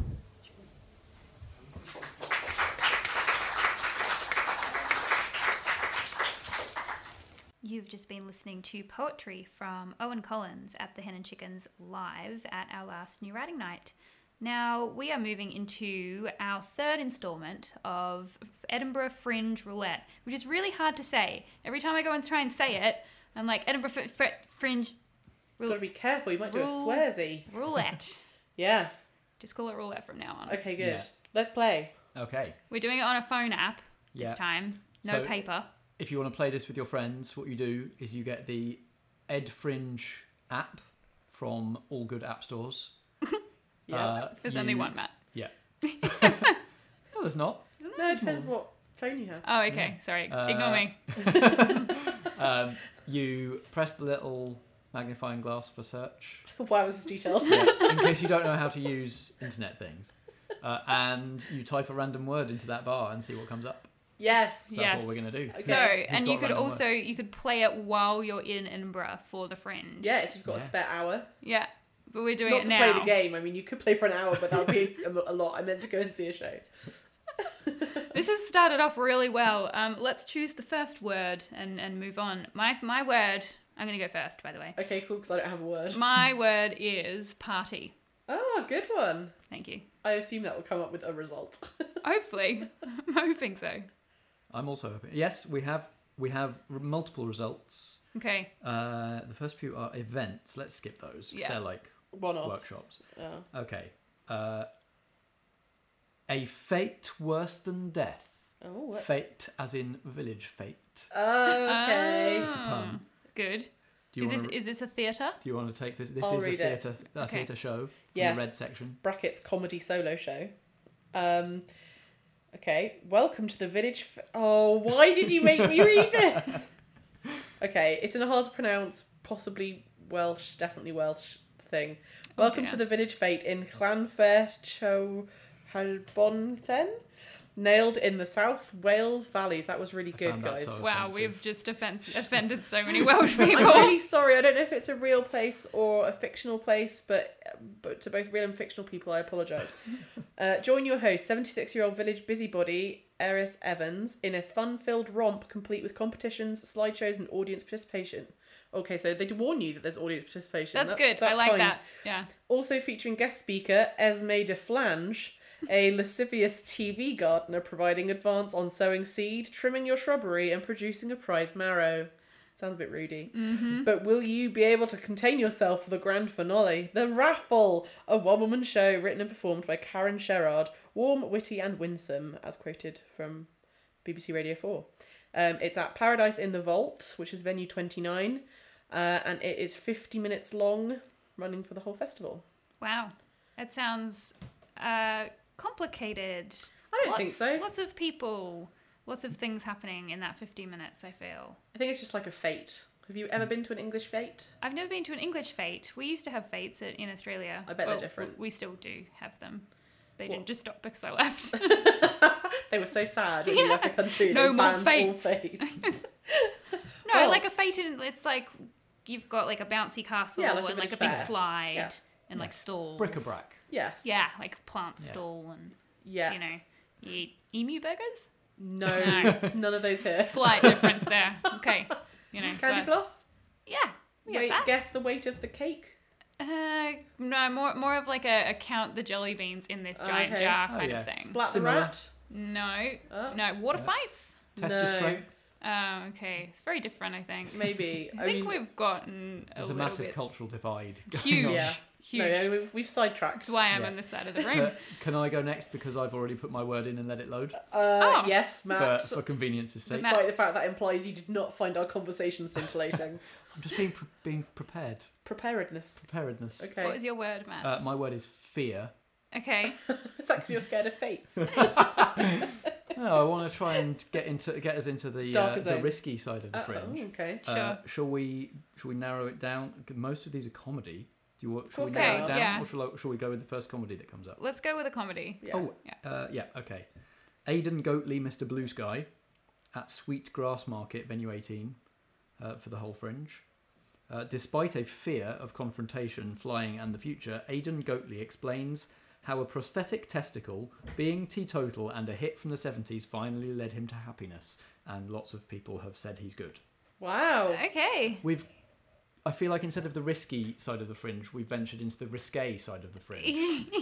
You've just been listening to poetry from Owen Collins at the Hen and Chickens live at our last New Writing Night. Now, we are moving into our third installment of Edinburgh Fringe Roulette, which is really hard to say. Every time I go and try and say it, I'm like, Edinburgh f- f- Fringe You've got to be careful. You might do a Rule- swearsy. Roulette. Yeah. Just call it roulette from now on. Okay, good. Yeah. Let's play. Okay. We're doing it on a phone app this Yeah. time. No So- paper. If you want to play this with your friends, what you do is you get the Ed Fringe app from all good app stores. Yeah. Uh, There's you- only one, Matt. Yeah. No, there's not. No, it depends what phone you have. Oh, okay. Sorry. Uh, Ignore me. Um, you press the little magnifying glass for search, Why was this detailed? yeah, in case you don't know how to use internet things. Uh, and you type a random word into that bar and see what comes up. Yes. So that's Yes. what we're going to do. Okay. So, Who's and got you could random also, you could play it while you're in Edinburgh for the Fringe. Yeah, if you've got a Yeah. spare hour. Yeah. But we're doing Not it to now. play the game. I mean, you could play for an hour, but that would be a, a lot. I meant to go and see a show. This has started off really well. Um, let's choose the first word and, and move on. My my word, I'm going to go first, by the way. Okay, cool, because I don't have a word. My word is party. Oh, good one. Thank you. I assume that will come up with a result. Hopefully. I'm hoping so. I'm also hoping. Yes, we have we have r- multiple results. Okay. Uh, the first few are events. Let's skip those. 'Cause Yeah. They're like One-offs. workshops. Oh. Okay. Uh, a fate worse than death. Oh, what? Fate, as in village fate. Okay. It's a pun. Good. Do you Is want this to? is this a theatre? Do you want to take this? This I'll is a read it. theatre, a Okay. theatre show from Yes. the red section. Brackets comedy solo show. Um, okay, welcome to the village. F- oh, why did you make me read this? Okay, it's in a hard to pronounce, possibly Welsh, definitely Welsh thing. Welcome dear. to the village fete in Llanfair Chowhalbonten, nailed in the South Wales valleys. That was really good, found that guys. so- Wow, offensive. we've just offens- offended so many Welsh people. I'm really sorry. I don't know if it's a real place or a fictional place, but but to both real and fictional people, I apologise. Uh, join your host, seventy-six-year-old village busybody Eris Evans, in a fun-filled romp complete with competitions, slideshows, and audience participation. Okay, so they warn you that there's audience participation. That's, good. I like kind. that. Yeah. Also featuring guest speaker Esme de Flange, a lascivious T V gardener providing advice on sowing seed, trimming your shrubbery, and producing a prize marrow. Sounds a bit rudy. Mm-hmm. But will you be able to contain yourself for the grand finale? The Raffle, a one-woman show written and performed by Karen Sherrard, warm, witty, and winsome, as quoted from B B C Radio four. Um, it's at Paradise in the Vault, which is venue twenty-nine, uh, and it is fifty minutes long, running for the whole festival. Wow. That sounds uh, complicated. I don't lots, think so. Lots of people, lots of things happening in that fifty minutes, I feel. I think it's just like a fete. Have you ever been to an English fete? I've never been to an English fete. We used to have fetes at, in Australia. I bet they're Well, different. We still do have them. They What? didn't just stop because I left. They were so sad when you left the country. No they more banned all fates. fates. No, Well- like a fete, in, it's like you've got like a bouncy castle Yeah, like a and like a village big fair. slide Yes. and like stalls. Bric-a-brac. Yes. Yeah, like plant Yeah. stall and Yeah. you know, you eat emu burgers. No, No. none of those here. Slight difference there. Okay, you know. Candy but- floss? Yeah, we have Wait, that. guess the weight of the cake. Uh, no, more more of like a, a count the jelly beans in this Oh, giant okay. jar Oh, kind yeah. of thing. Splat Similar. the rat? No, Oh. no water Yeah. fights. Test no, your strength. Oh, okay, it's very different. I think. Maybe. I think we've gotten a There's a little massive bit cultural divide. going huge, on. Yeah. huge. No, yeah, we've, we've sidetracked. That's why I'm Yeah. on this side of the room. Uh, can I go next because I've already put my word in and let it load Uh, Oh. Yes, for, Matt. for convenience's sake? Despite the fact that implies you did not find our conversation scintillating. I'm just being pre- being prepared. Preparedness. Preparedness. Okay. What was your word, Matt? Uh, my word is fear. okay. Is that because you're scared of fates? No, I want to try and get into get us into the Darker uh, the zone. risky side of the Uh, fringe. oh, okay. Uh, Sure. shall we? Shall we narrow it down? Most of these are comedy. Do you want? Shall we course they narrow are. it down, Yeah. or shall, I, shall we go with the first comedy that comes up? Let's go with a comedy. Yeah. Oh, Yeah. uh, yeah. Okay. Aidan Goatley, Mister Blue Sky, at Sweet Grass Market, venue eighteen, uh, for the whole fringe. Uh, despite a fear of confrontation, flying, and the future, Aidan Goatley explains how a prosthetic testicle, being teetotal and a hit from the seventies, finally led him to happiness. And lots of people have said he's good. Wow. Okay. We've, I feel like instead of the risky side of the fringe, we've ventured into the risque side of the fringe. yeah.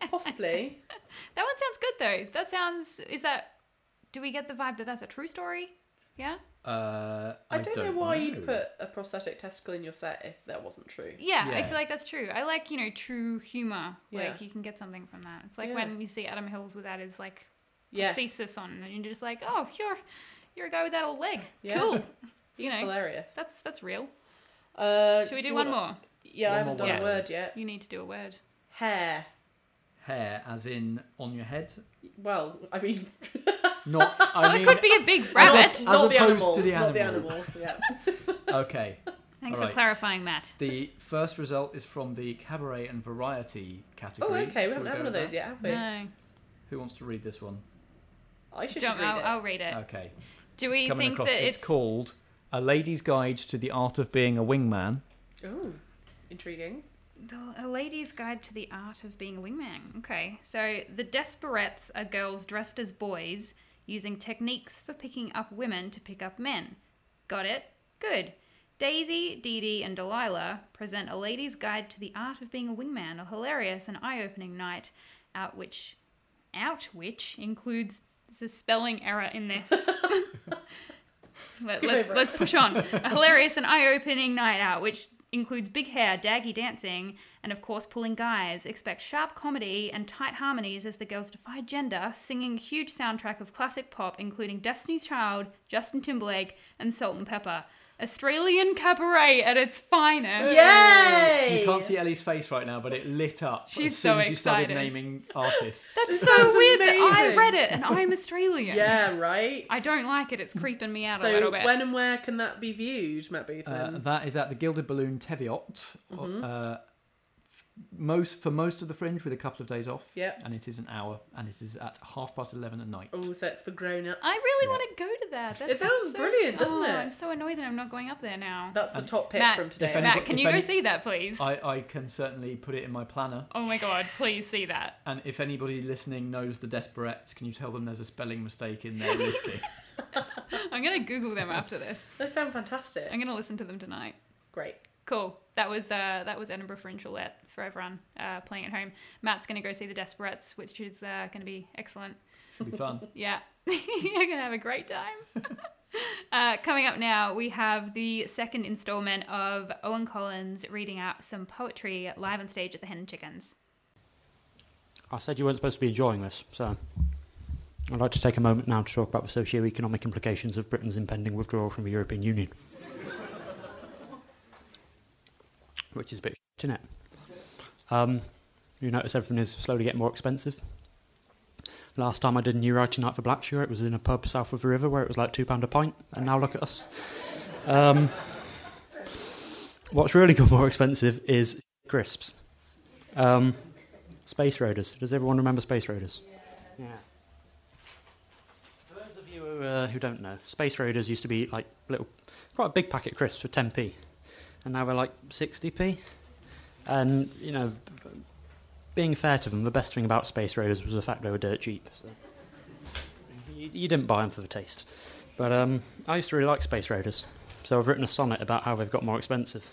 Possibly. That one sounds good though. That sounds. Is that? Do we get the vibe that that's a true story? Yeah. Uh, I, don't know why you'd put a prosthetic testicle in your set if that wasn't true. Yeah, I Yeah. feel like that's true. I like, you know, true humor. Yeah. Like you can get something from that. It's like Yeah. when you see Adam Hills without his like Yes. prosthesis on, and you're just like, oh, you're you're a guy without a leg. Yeah. Cool. You It's know, hilarious. that's that's real. Uh, Should we do, you one wanna- more? Yeah, I One haven't more done a word. word yet. You need to do a word. Hair. Hair, as in on your head. Well, I mean, Not. I Well, mean, it could be a big As rabbit. a- not the opposed animal. to the Not the animal. animal. Yeah. Okay. Thanks All for right. clarifying, Matt. The first result is from the cabaret and variety Oh, category. okay. We Shall haven't had go one of with those that? yet, have we? No, Who wants to read this one? I should don't. read I'll, it. I'll read it. Okay. Do It's we coming think across. that It's it's called A Lady's Guide to the Art of Being a Wingman. Ooh, intriguing. The, a lady's guide to the art of being a wingman. Okay, so the Desperates are girls dressed as boys using techniques for picking up women to pick up men. Got it? Good. Daisy, Dee Dee, and Delilah present a lady's guide to the art of being a wingman, a hilarious and eye-opening night, out which, out which includes there's a spelling error in this. Let, Skip let's over it. let's push on. A hilarious and eye-opening night out, which includes big hair, daggy dancing, and of course pulling guys. Expect sharp comedy and tight harmonies as the girls defy gender, singing a huge soundtrack of classic pop, including Destiny's Child, Justin Timberlake, and Salt and Pepper. Australian cabaret at its finest. Yay! You can't see Ellie's face right now, but it lit up She's as soon so as you started excited. naming artists. That's so Sounds weird that I amazing. read it and I'm Australian. Yeah, right. I don't like it. It's creeping me out a So little bit. when and where can that be viewed, Matt Boothman? Uh, that is at the Gilded Balloon Teviot. Uh, f- most for most of the Fringe, with a couple of days off. Yep. And it is an hour, and it is at half past eleven at night. All sets for grown-ups. I really Yeah. want to go to that. That It sounds brilliant, doesn't oh, it? I'm so annoyed that I'm not going up there now. That's the And- top pick Matt, from today. if any- Matt, can if you any- go see that, please? I, I can certainly put it in my planner. Oh my god, please see that. And if anybody listening knows the Desperates, can you tell them there's a spelling mistake in their listing? I'm going to Google them after this. They sound fantastic. I'm going to listen to them tonight. Great. Cool. That was uh, that was Edinburgh Fringe Roulette for everyone uh, playing at home. Matt's going to go see the Desperates, which is uh, going to be excellent. Should be fun. Yeah, you're going to have a great time. uh, coming up now, we have the second installment of Owen Collins reading out some poetry live on stage at the Hen and Chickens. I said you weren't supposed to be enjoying this, so I'd like to take a moment now to talk about the socio-economic implications of Britain's impending withdrawal from the European Union. Which is a bit shit, isn't it? Um, you notice everything is slowly getting more expensive. Last time I did a new writing night for Blackshire, it was in a pub south of the river where it was like two pounds a pint, and now look at us. Um, what's really got more expensive is crisps. Um, Space Raiders. Does everyone remember Space Raiders? Yeah. For those of you who, uh, who don't know, Space Raiders used to be like little, quite a big packet crisps for ten p, and now they're like sixty p. And you know, being fair to them, the best thing about Space Raiders was the fact they were dirt cheap. So you, you didn't buy them for the taste. But um, I used to really like Space Raiders, so I've written a sonnet about how they've got more expensive.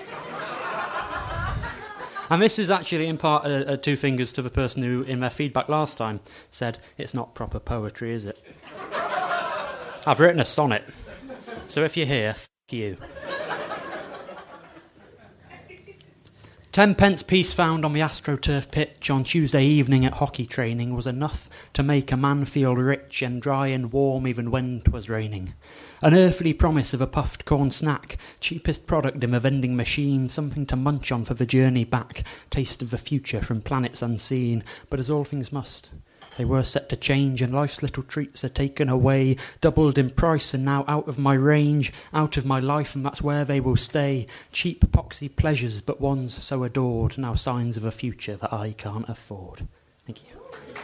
And this is actually in part uh, uh, two fingers to the person who, in their feedback last time, said, it's not proper poetry, is it? I've written a sonnet. So if you're here, f*** you. Tenpence piece found on the AstroTurf pitch on Tuesday evening at hockey training was enough to make a man feel rich and dry and warm even when 'twas raining. An earthly promise of a puffed corn snack, cheapest product in the vending machine, something to munch on for the journey back, taste of the future from planets unseen, but as all things must, they were set to change and life's little treats are taken away, doubled in price and now out of my range, out of my life and that's where they will stay. Cheap poxy pleasures but ones so adored, now signs of a future that I can't afford. Thank you.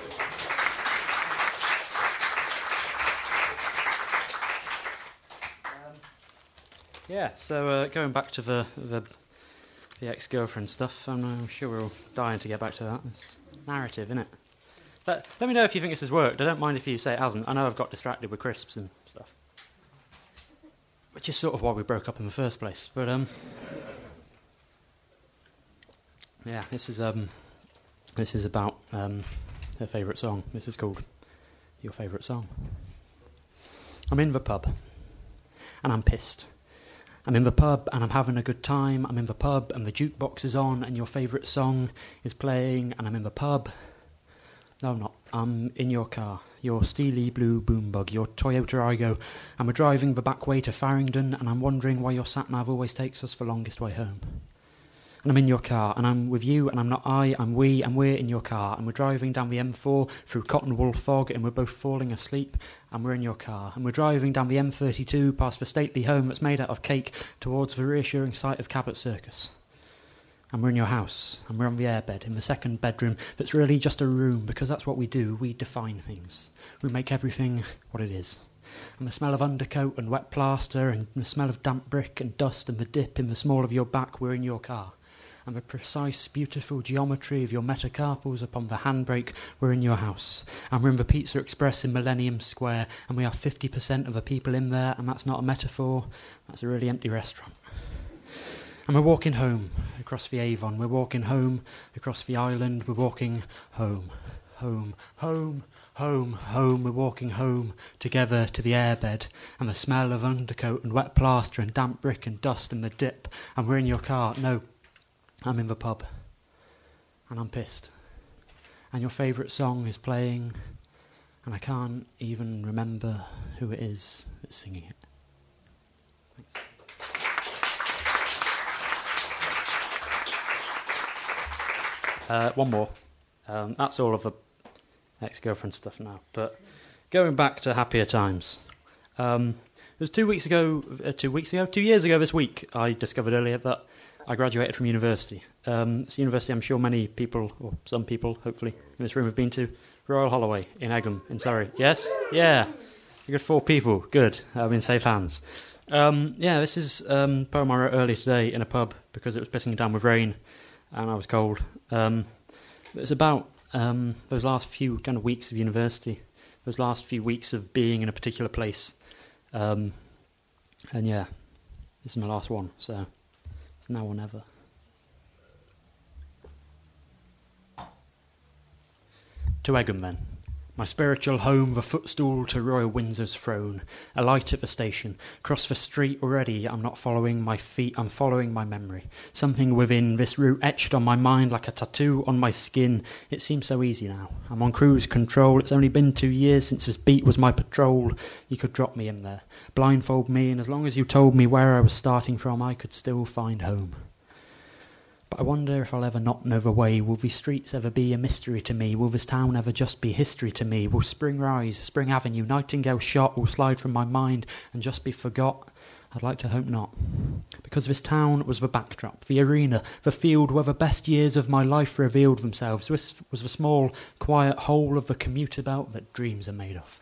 Yeah, so uh, going back to the the, the ex-girlfriend stuff, I'm, I'm sure we're all dying to get back to that. It's narrative, isn't it? But let me know if you think this has worked. I don't mind if you say it hasn't. I know I've got distracted with crisps and stuff, which is sort of why we broke up in the first place. But um, yeah, this is um, This is about um, her favourite song. This is called Your Favourite Song. I'm in the pub, and I'm pissed. I'm in the pub, and I'm having a good time. I'm in the pub, and the jukebox is on, and your favourite song is playing, and I'm in the pub. No, I'm not. I'm in your car, your steely blue boom bug, your Toyota Aygo, and we're driving the back way to Farringdon, and I'm wondering why your sat-nav always takes us the longest way home. And I'm in your car, and I'm with you, and I'm not I, I'm we, and we're in your car, and we're driving down the M four through cotton wool fog, and we're both falling asleep, and we're in your car, and we're driving down the M thirty-two past the stately home that's made out of cake towards the reassuring sight of Cabot Circus. And we're in your house, and we're on the airbed in the second bedroom that's really just a room, because that's what we do, we define things. We make everything what it is. And the smell of undercoat and wet plaster, and the smell of damp brick and dust, and the dip in the small of your back, we're in your car. And the precise, beautiful geometry of your metacarpals upon the handbrake, we're in your house. And we're in the Pizza Express in Millennium Square, and we are fifty percent of the people in there, and that's not a metaphor, that's a really empty restaurant. And we're walking home across the Avon, we're walking home across the island, we're walking home, home, home, home, home, we're walking home together to the airbed, and the smell of undercoat and wet plaster and damp brick and dust and the dip, and we're in your car. No, I'm in the pub, and I'm pissed, and your favourite song is playing, and I can't even remember who it is that's singing it. Thanks. Uh, one more. Um, that's all of the ex-girlfriend stuff now. But going back to happier times. Um, it was two weeks ago, uh, two weeks ago, two years ago this week, I discovered earlier that I graduated from university. Um, it's a university I'm sure many people, or some people, hopefully, in this room have been to. Royal Holloway in Egham in Surrey. Yes? Yeah. You got four people. Good. I'm in safe hands. Um, yeah, this is um, a poem I wrote earlier today in a pub because it was pissing down with rain and I was cold. Um, it's about um, those last few kind of weeks of university, those last few weeks of being in a particular place. Um, and yeah, this is my last one, so it's now or never. To Egham then. My spiritual home, the footstool to Royal Windsor's throne, a light at the station. Cross the street already, I'm not following my feet, I'm following my memory. Something within this route etched on my mind like a tattoo on my skin. It seems so easy now. I'm on cruise control, it's only been two years since this beat was my patrol. You could drop me in there, blindfold me, and as long as you told me where I was starting from, I could still find home. But I wonder if I'll ever not know the way. Will these streets ever be a mystery to me? Will this town ever just be history to me? Will Spring Rise, Spring Avenue, Nightingale Shot will slide from my mind and just be forgot? I'd like to hope not. Because this town was the backdrop, the arena, the field where the best years of my life revealed themselves. This was the small, quiet hole of the commuter belt that dreams are made of.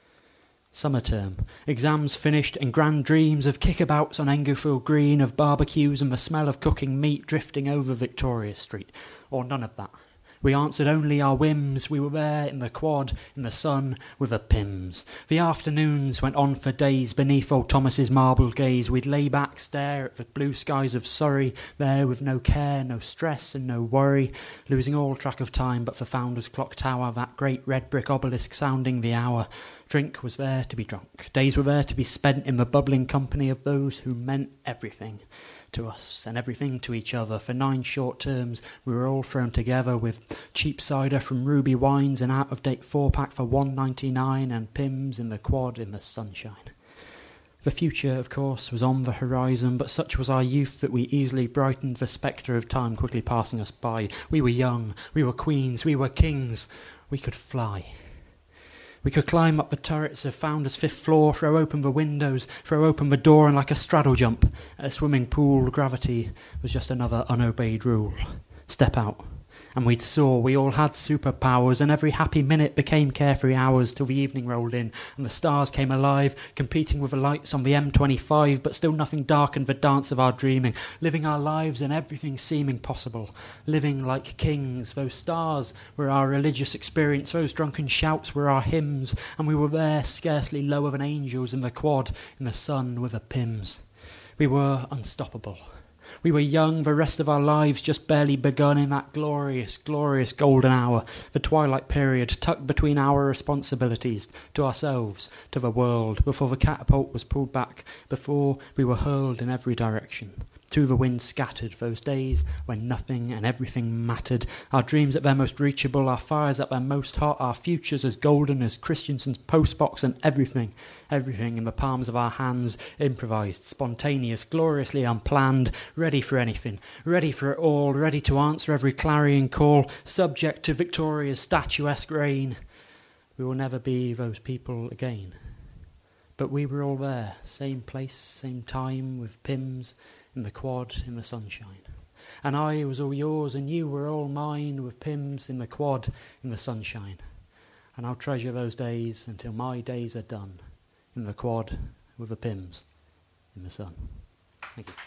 Summer term, exams finished and grand dreams of kickabouts on Englefield Green, of barbecues and the smell of cooking meat drifting over Victoria Street. Or none of that. We answered only our whims. We were there in the quad, in the sun, with the Pims. The afternoons went on for days beneath old Thomas's marble gaze. We'd lay back, stare at the blue skies of Surrey, there with no care, no stress and no worry, losing all track of time but for Founder's Clock Tower, that great red brick obelisk sounding the hour. Drink was there to be drunk. Days were there to be spent in the bubbling company of those who meant everything to us and everything to each other. For nine short terms we were all thrown together with cheap cider from Ruby Wines, an out-of-date four-pack for one ninety-nine, and Pims in the quad in the sunshine. The future, of course, was on the horizon, but such was our youth that we easily brightened the spectre of time quickly passing us by. We were young, we were queens, we were kings, we could fly. We could climb up the turrets of Founder's fifth floor, throw open the windows, throw open the door, and like a straddle jump at a swimming pool, gravity was just another unobeyed rule. Step out. And we'd soar, we all had superpowers, and every happy minute became carefree hours till the evening rolled in, and the stars came alive, competing with the lights on the M twenty-five, but still nothing darkened the dance of our dreaming, living our lives and everything seeming possible, living like kings. Those stars were our religious experience, those drunken shouts were our hymns, and we were there scarcely lower than angels in the quad, in the sun with the Pims. We were unstoppable. We were young, the rest of our lives just barely begun in that glorious, glorious golden hour, the twilight period tucked between our responsibilities to ourselves, to the world, before the catapult was pulled back, before we were hurled in every direction. Through the wind scattered, those days when nothing and everything mattered, our dreams at their most reachable, our fires at their most hot, our futures as golden as Christensen's postbox, and everything, everything in the palms of our hands, improvised, spontaneous, gloriously unplanned, ready for anything, ready for it all, ready to answer every clarion call, subject to Victoria's statuesque reign. We will never be those people again. But we were all there, same place, same time, with Pims, in the quad, in the sunshine. And I was all yours, and you were all mine, with Pims in the quad, in the sunshine. And I'll treasure those days until my days are done, in the quad, with the Pims, in the sun. Thank you.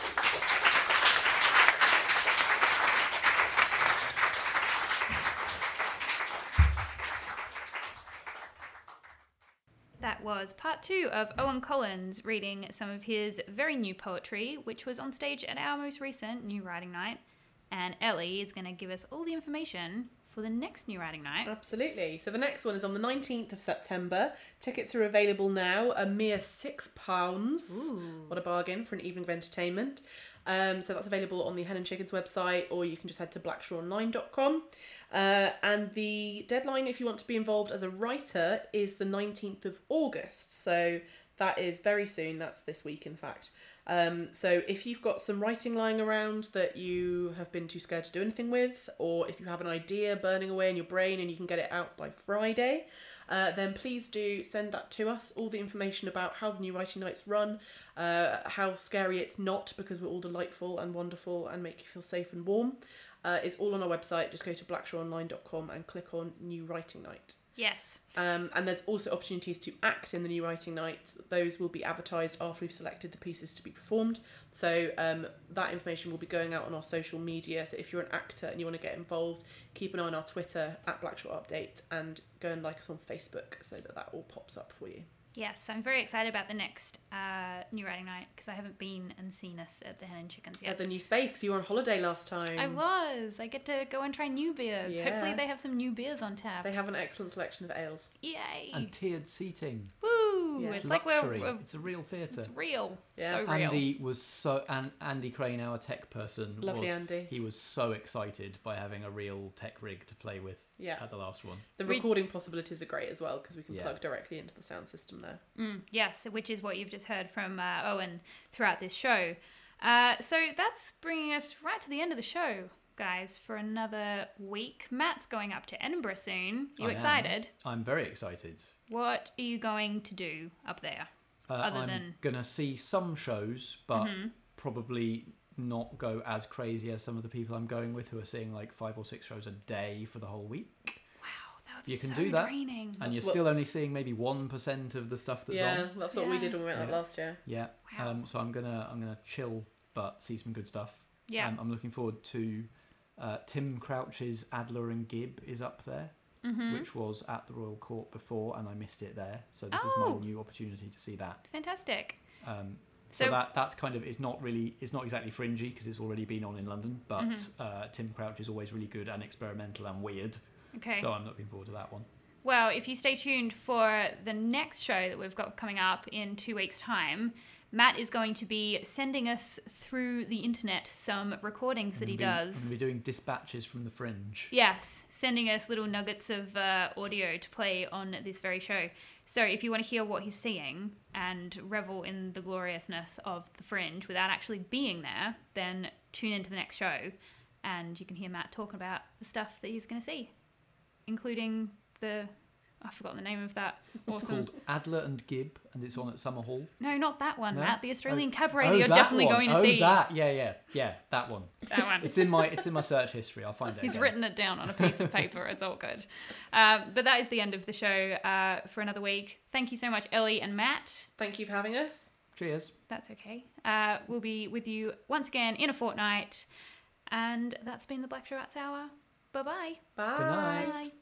That was part two of Owen Collins reading some of his very new poetry, which was on stage at our most recent New Writing Night. And Ellie is going to give us all the information for the next New Writing Night. Absolutely. So the next one is on the nineteenth of September. Tickets are available now, a mere six pounds. Ooh. What a bargain for an evening of entertainment. Um, so that's available on the Hen and Chickens website, or you can just head to blackshaw online dot com. Uh, and the deadline, if you want to be involved as a writer, is the nineteenth of August. So that is very soon. That's this week, in fact. Um, so if you've got some writing lying around that you have been too scared to do anything with, or if you have an idea burning away in your brain and you can get it out by Friday, uh, then please do send that to us. All the information about how the New Writing Nights run, uh, how scary it's not, because we're all delightful and wonderful and make you feel safe and warm, uh, is all on our website. Just go to blackshaw online dot com and click on New Writing Night. Yes. Um, and there's also opportunities to act in the New Writing Night. Those will be advertised after we've selected the pieces to be performed. So um, that information will be going out on our social media. So if you're an actor and you want to get involved, keep an eye on our Twitter at Blackshaw Update and go and like us on Facebook so that that all pops up for you. Yes, I'm very excited about the next uh, New Writing Night because I haven't been and seen us at the Hen and Chickens yet. At the new space, because you were on holiday last time. I was. I get to go and try new beers. Yeah. Hopefully they have some new beers on tap. They have an excellent selection of ales. Yay! And tiered seating. Woo! Yes. It's like we're, Luxury. we're It's a real theatre. it's real. Yeah. So real. Andy was so, and Andy Crane, our tech person, Lovely was, Andy. he was so excited by having a real tech rig to play with Yeah. at the last one. The Re- recording possibilities are great as well because we can Yeah. plug directly into the sound system there. Mm, yes, which is what you've just heard from uh, Owen throughout this show. Uh, so that's bringing us right to the end of the show, guys, for another week. Matt's going up to Edinburgh soon. You I am. excited? I'm very excited. What are you going to do up there? Uh, Other I'm than- gonna see some shows, but Mm-hmm. probably not go as crazy as some of the people I'm going with, who are seeing like five or six shows a day for the whole week. Wow, that would be You can so do that. draining. And That's you're what- still only seeing maybe one percent of the stuff that's yeah, on. that's what we Yeah. did when we went out Yeah. last year. Yeah. Wow. Um, so I'm gonna I'm gonna chill, but see some good stuff. Yeah. Um, I'm looking forward to uh, Tim Crouch's Adler and Gibb is up there, Mm-hmm. which was at the Royal Court before, and I missed it there. So this is Oh. my new opportunity to see that. Fantastic. Um, so, So- that that's kind of it's not really it's not exactly fringy because it's already been on in London, but Mm-hmm. uh, Tim Crouch is always really good and experimental and weird. Okay. So I'm looking forward to that one. Well, if you stay tuned for the next show that we've got coming up in two weeks' time, Matt is going to be sending us through the internet some recordings that he I'm be, does. I'm gonna be doing dispatches from the Fringe. Yes, sending us little nuggets of uh, audio to play on this very show. So if you want to hear what he's seeing and revel in the gloriousness of the Fringe without actually being there, then tune into the next show and you can hear Matt talking about the stuff that he's going to see, including the... I've forgotten the name of that. It's Awesome. called Adler and Gibb, and it's on at Summer Hall. No, not that one, No? Matt. The Australian Oh. cabaret Oh, that you're that definitely one. going to oh, see. that, yeah, yeah, yeah, that one. That one. It's in my it's in my search history. I'll find it. He's again. written it down on a piece of paper. It's all good. Um, but that is the end of the show uh, for another week. Thank you so much, Ellie and Matt. Thank you for having us. Cheers. That's okay. Uh, we'll be with you once again in a fortnight. And that's been the Blackshaw Arts Hour. Bye-bye. Bye. Good night. Bye.